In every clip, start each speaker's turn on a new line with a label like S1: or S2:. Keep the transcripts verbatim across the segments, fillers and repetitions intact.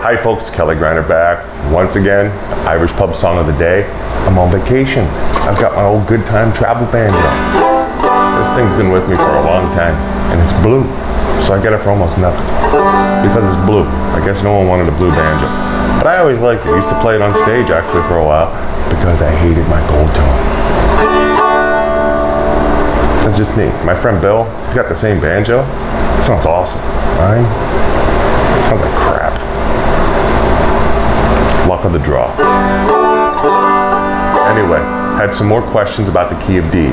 S1: Hi folks, Kelly Griner back. Once again, Irish pub song of the day. I'm on vacation. I've got my old good time travel banjo. This thing's been with me for a long time, and it's blue, so I get it for almost nothing. Because it's blue. I guess no one wanted a blue banjo. But I always liked it. I used to play it on stage actually for a while because I hated my gold tone. That's just neat. My friend Bill, he's got the same banjo. It sounds awesome. Mine sounds like crap. Luck of the draw. Anyway, had some more questions about the key of D.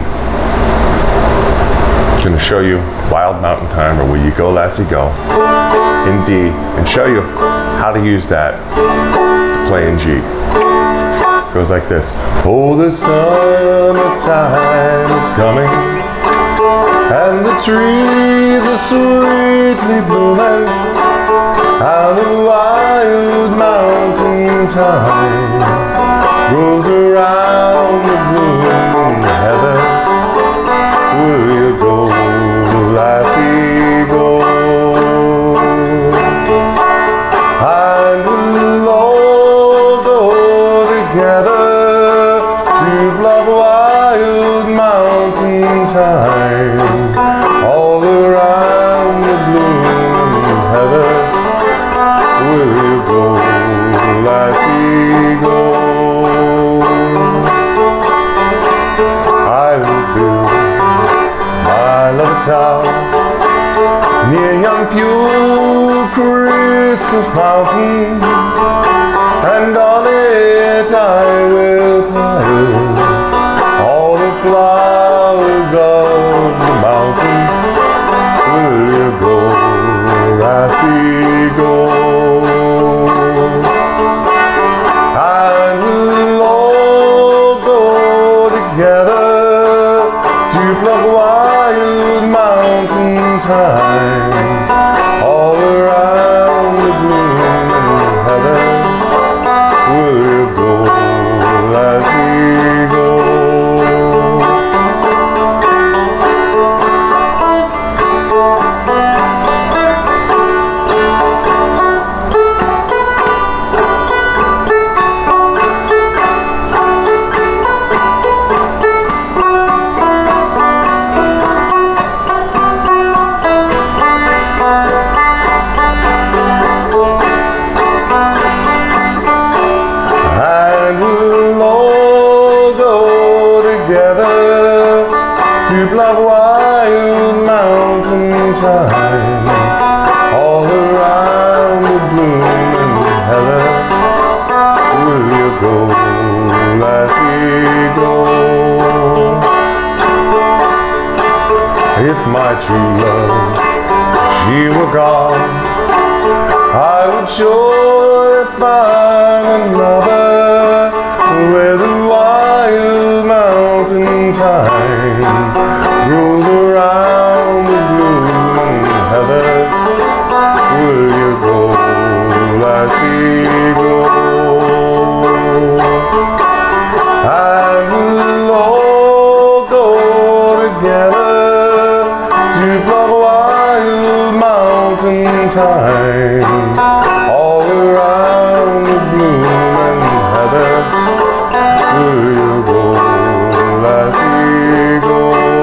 S1: I'm going to show you Wild Mountain Time, or Where You Go Lassie Go, in D, and show you how to use that to play in G. It goes like this. Oh, the summertime is coming, and the trees are sweetly blooming, and the wild mountain thyme grows around the blooming heather. Will you go, lassie, go? And we'll all go together to bluff wild mountain thyme, all around the blooming heather. Will you go, lassie, go? I will build my little town near yon pure crystal fountain, and on it I will pile all the flowers of the mountain. Will you go, lassie, go? And we'll all go together to pluck wild mountain thyme, all around the blooming heather. Will you go, lassie, go? To bluff wild mountain thyme, all around the blooming heather. Will you go, lassie, go? If my true love, she were gone, I would surely find another where the wild mountain thyme grows around the blooming heather. Will you go, lassie, go? And we'll all go together to pluck wild mountain thyme, all around the blooming heather. Will you go, lassie, go?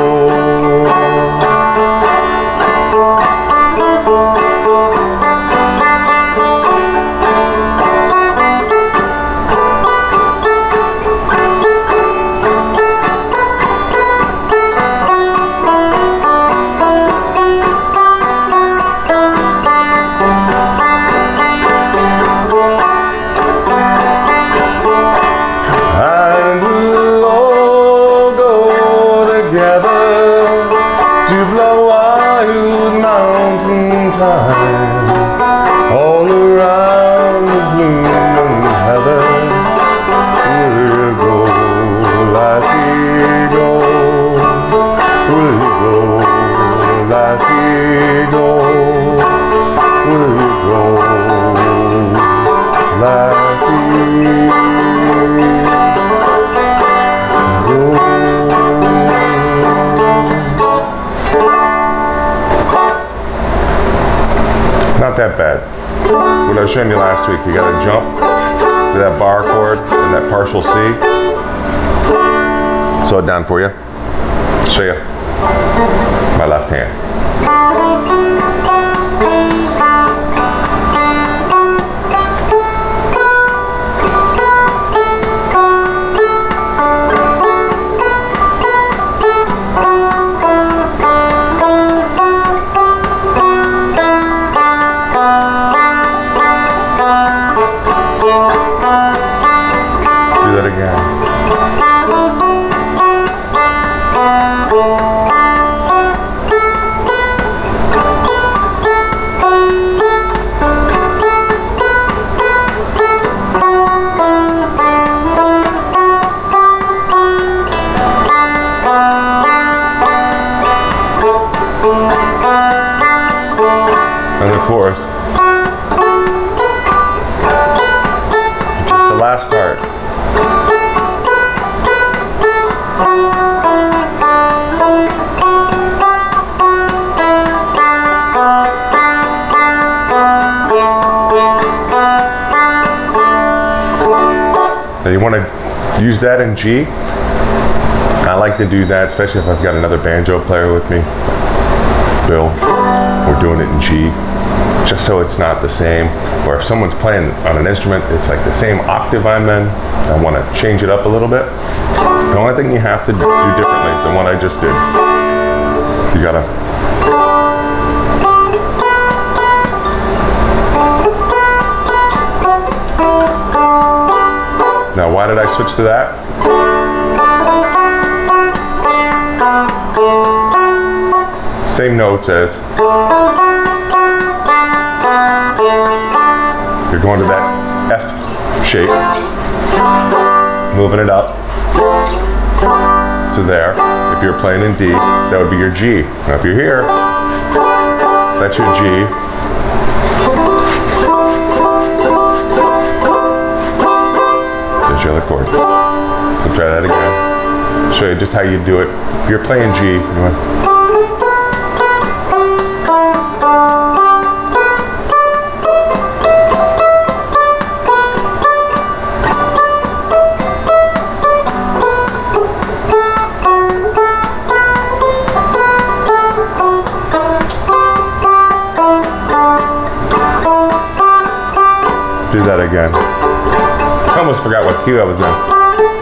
S1: To blow wild mountain thyme, all around the blooming heather. Will you go, lassie, go? Will you go, lassie, go? Will you go, lassie, go? Not that bad. what I was showing you last week. You gotta jump to that bar chord and that partial C. Slow it down for you. Show you my left hand. Do that again. And of course, just the last part. Now you want to use that in G. I like to do that, especially if I've got another banjo player with me. Bill, we're doing it in G, just so it's not the same. Or if someone's playing on an instrument, it's like the same octave I'm in, I want to change it up a little bit. The only thing you have to do differently than what I just did, you gotta now why did I switch to that? Same notes as you're going to that F shape, moving it up to there. If you're playing in D, that would be your G. Now if you're here, that's your G. There's your other chord. So try that again. Show you just how you do it. If you're playing G, you want do that again. I almost forgot what key I was in.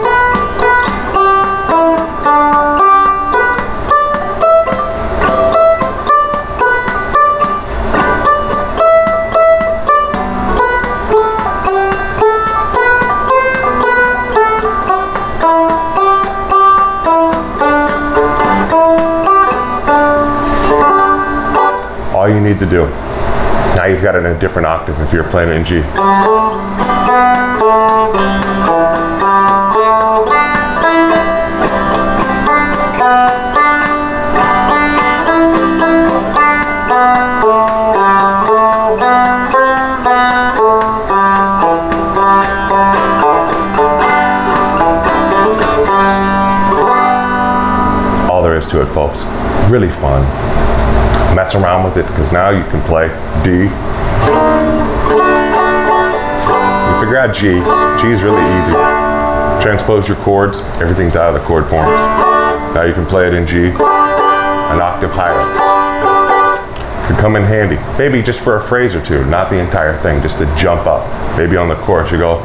S1: All you need to do. Now you've got it in a different octave if you're playing it in G. All there is to it, folks. Really fun. Mess around with it because now you can play D. You figure out G. G is really easy. Transpose your chords, everything's out of the chord forms. Now you can play it in G, an octave higher. Could come in handy. Maybe just for a phrase or two, not the entire thing, just to jump up. Maybe on the chorus you go.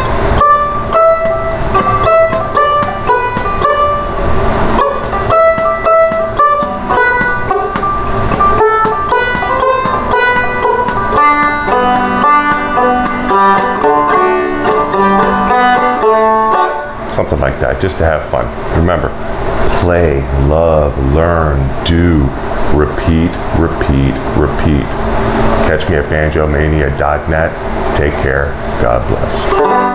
S1: Something like that, just to have fun. Remember, play, love, learn, do, repeat, repeat, repeat. Catch me at banjo mania dot net. Take care. God bless.